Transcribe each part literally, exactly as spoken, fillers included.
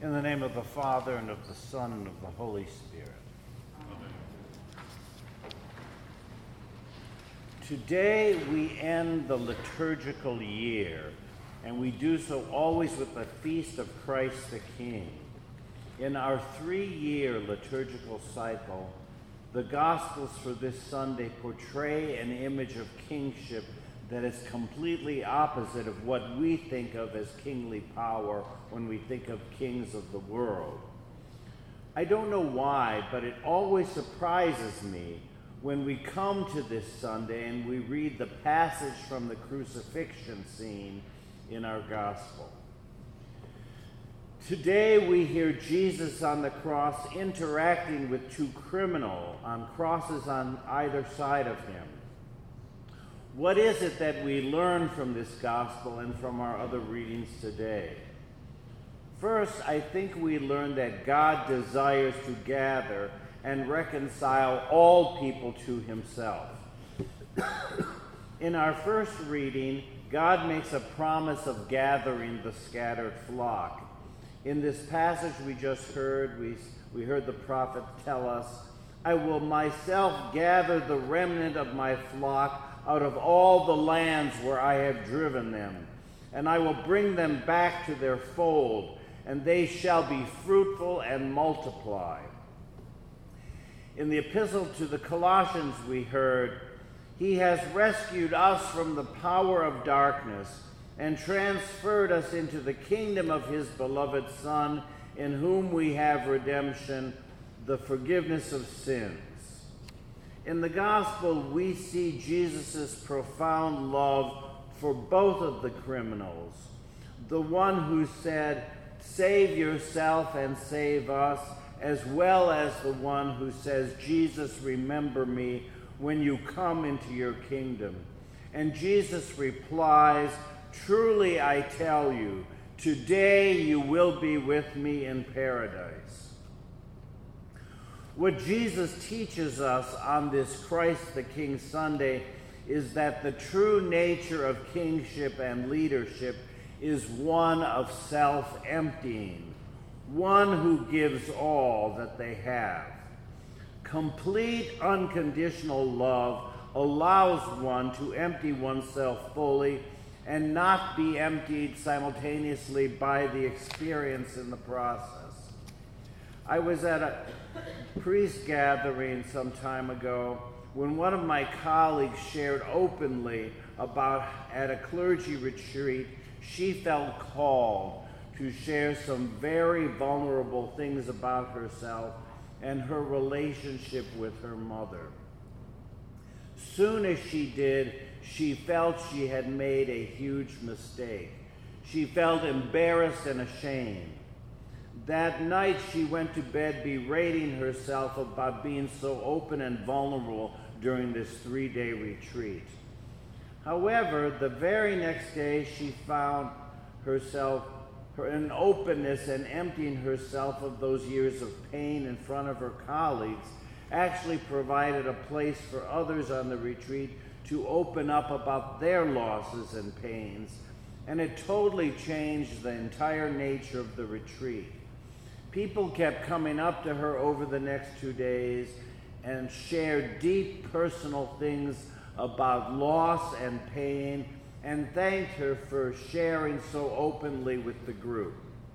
In the name of the Father, and of the Son, and of the Holy Spirit. Amen. Today we end the liturgical year, and we do so always with the feast of Christ the King. In our three-year liturgical cycle, the Gospels for this Sunday portray an image of kingship that is completely opposite of what we think of as kingly power when we think of kings of the world. I don't know why, but it always surprises me when we come to this Sunday and we read the passage from the crucifixion scene in our gospel. Today we hear Jesus on the cross interacting with two criminals on crosses on either side of him. What is it that we learn from this gospel and from our other readings today? First, I think we learn that God desires to gather and reconcile all people to himself. In our first reading, God makes a promise of gathering the scattered flock. In this passage we just heard, we, we heard the prophet tell us, "I will myself gather the remnant of my flock out of all the lands where I have driven them, and I will bring them back to their fold, and they shall be fruitful and multiply." In the epistle to the Colossians we heard, "He has rescued us from the power of darkness and transferred us into the kingdom of his beloved Son, in whom we have redemption, the forgiveness of sins." In the gospel, we see Jesus' profound love for both of the criminals. The one who said, "Save yourself and save us," as well as the one who says, "Jesus, remember me when you come into your kingdom." And Jesus replies, "Truly I tell you, today you will be with me in paradise." What Jesus teaches us on this Christ the King Sunday is that the true nature of kingship and leadership is one of self-emptying, one who gives all that they have. Complete unconditional love allows one to empty oneself fully and not be emptied simultaneously by the experience in the process. I was at a priest gathering some time ago when one of my colleagues shared openly about at a clergy retreat she felt called to share some very vulnerable things about herself and her relationship with her mother. Soon as she did, she felt she had made a huge mistake. She felt embarrassed and ashamed. That night, she went to bed berating herself about being so open and vulnerable during this three-day retreat. However, the very next day, she found herself her, in openness and emptying herself of those years of pain in front of her colleagues actually provided a place for others on the retreat to open up about their losses and pains, and it totally changed the entire nature of the retreat. People kept coming up to her over the next two days and shared deep personal things about loss and pain and thanked her for sharing so openly with the group.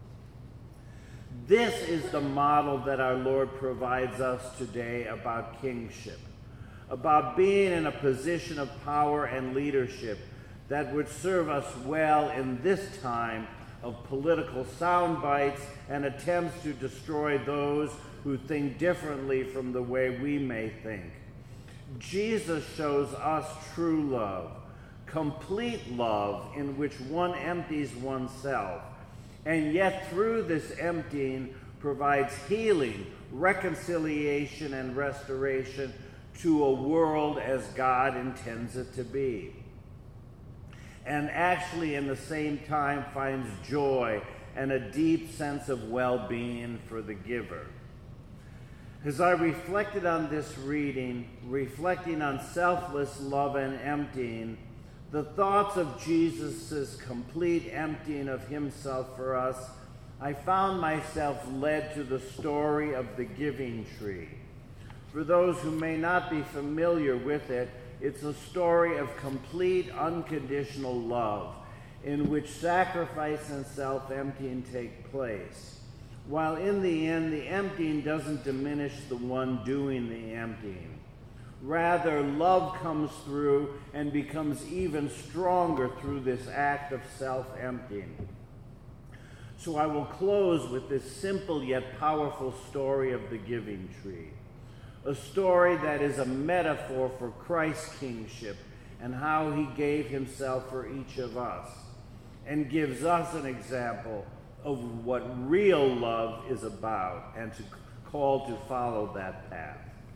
This is the model that our Lord provides us today about kingship, about being in a position of power and leadership that would serve us well in this time of political sound bites and attempts to destroy those who think differently from the way we may think. Jesus shows us true love, complete love in which one empties oneself, and yet through this emptying provides healing, reconciliation, and restoration to a world as God intends it to be. And actually, in the same time, finds joy and a deep sense of well-being for the giver. As I reflected on this reading, reflecting on selfless love and emptying, the thoughts of Jesus' complete emptying of himself for us I found myself led to the story of the giving tree. For those who may not be familiar with it, it's a story of complete unconditional love in which sacrifice and self-emptying take place. While in the end, the emptying doesn't diminish the one doing the emptying. Rather, love comes through and becomes even stronger through this act of self-emptying. So I will close with this simple yet powerful story of the giving tree, a story that is a metaphor for Christ's kingship and how he gave himself for each of us, and gives us an example of what real love is about and to call to follow that path.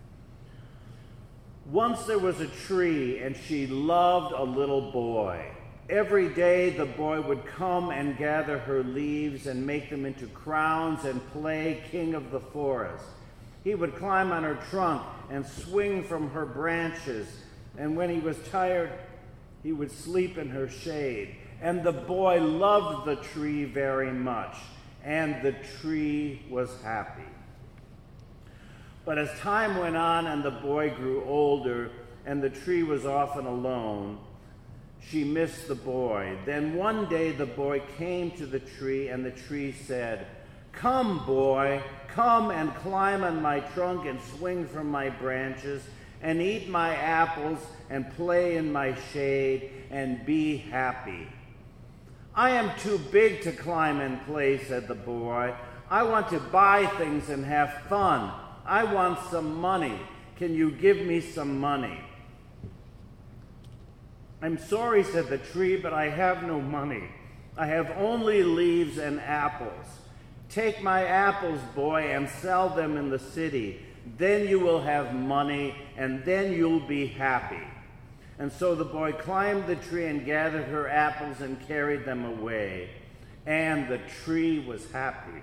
Once there was a tree, and she loved a little boy. Every day the boy would come and gather her leaves and make them into crowns and play king of the forest. He would climb on her trunk and swing from her branches, and when he was tired, he would sleep in her shade. And the boy loved the tree very much, and the tree was happy. But as time went on and the boy grew older, and the tree was often alone, she missed the boy. Then one day the boy came to the tree, and the tree said, "Come, boy, come and climb on my trunk and swing from my branches, and eat my apples and play in my shade and be happy." "I am too big to climb and play," said the boy. "I want to buy things and have fun. I want some money. Can you give me some money?" "I'm sorry," said the tree, "but I have no money. I have only leaves and apples. Take my apples, boy, and sell them in the city. Then you will have money, and then you'll be happy." And so the boy climbed the tree and gathered her apples and carried them away, and the tree was happy.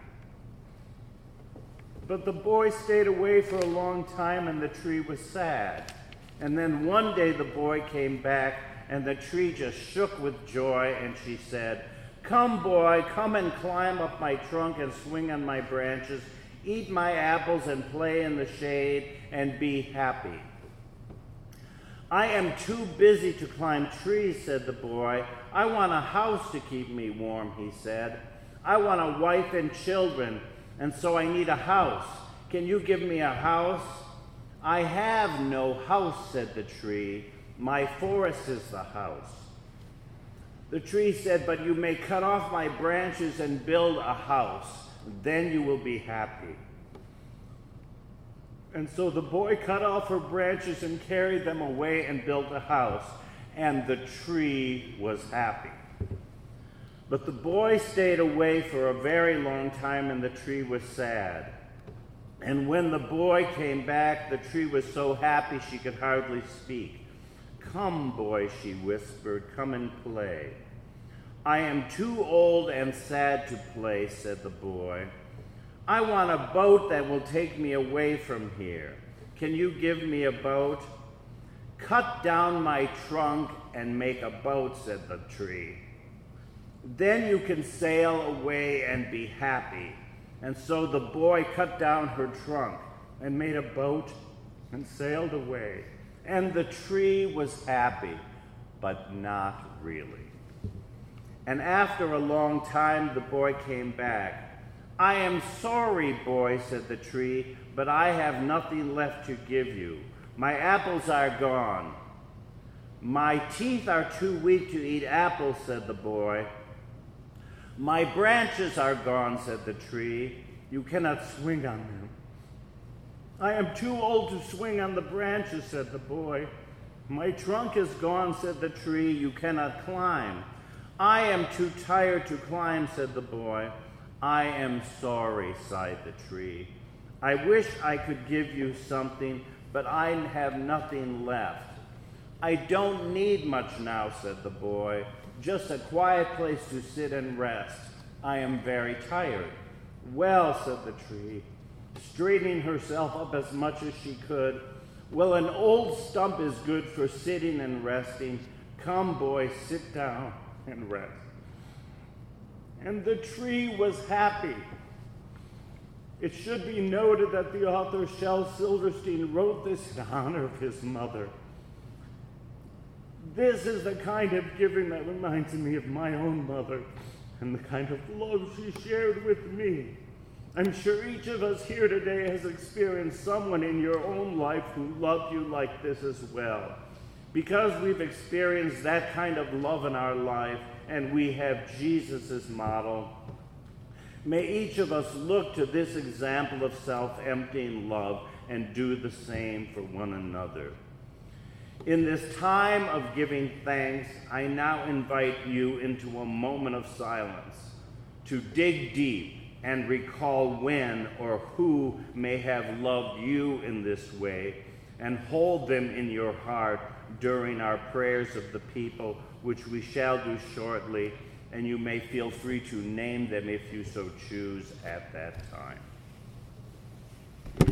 But the boy stayed away for a long time, and the tree was sad. And then one day the boy came back, and the tree just shook with joy, and she said, "Come, boy, come and climb up my trunk and swing on my branches, eat my apples and play in the shade, and be happy." "I am too busy to climb trees," said the boy. "I want a house to keep me warm," he said. "I want a wife and children, and so I need a house. Can you give me a house?" "I have no house," said the tree. "My forest is the house." The tree said, "But you may cut off my branches and build a house. Then you will be happy." And so the boy cut off her branches and carried them away and built a house, and the tree was happy. But the boy stayed away for a very long time, and the tree was sad. And when the boy came back, the tree was so happy she could hardly speak. "Come, boy," she whispered, "come and play." "I am too old and sad to play," said the boy. "I want a boat that will take me away from here. Can you give me a boat?" "Cut down my trunk and make a boat," said the tree. "Then you can sail away and be happy." And so the boy cut down her trunk and made a boat and sailed away. And the tree was happy, but not really. And after a long time, the boy came back. "I am sorry, boy," said the tree, "but I have nothing left to give you. My apples are gone." "My teeth are too weak to eat apples," said the boy. "My branches are gone," said the tree. "You cannot swing on them." "I am too old to swing on the branches," said the boy. "My trunk is gone," said the tree. "You cannot climb." "I am too tired to climb," said the boy. "I am sorry," sighed the tree. "I wish I could give you something, but I have nothing left." "I don't need much now," said the boy. "Just a quiet place to sit and rest. I am very tired." "Well," said the tree, straightening herself up as much as she could, "well, an old stump is good for sitting and resting. Come, boy, sit down and rest." and the tree was happy. It should be noted that the author Shel Silverstein wrote this in honor of his mother. This is the kind of giving that reminds me of my own mother and the kind of love she shared with me. I'm sure each of us here today has experienced someone in your own life who loved you like this as well. Because we've experienced that kind of love in our life and we have Jesus' model, may each of us look to this example of self-emptying love and do the same for one another. In this time of giving thanks, I now invite you into a moment of silence to dig deep and recall when or who may have loved you in this way, and hold them in your heart during our prayers of the people, which we shall do shortly, and you may feel free to name them if you so choose at that time.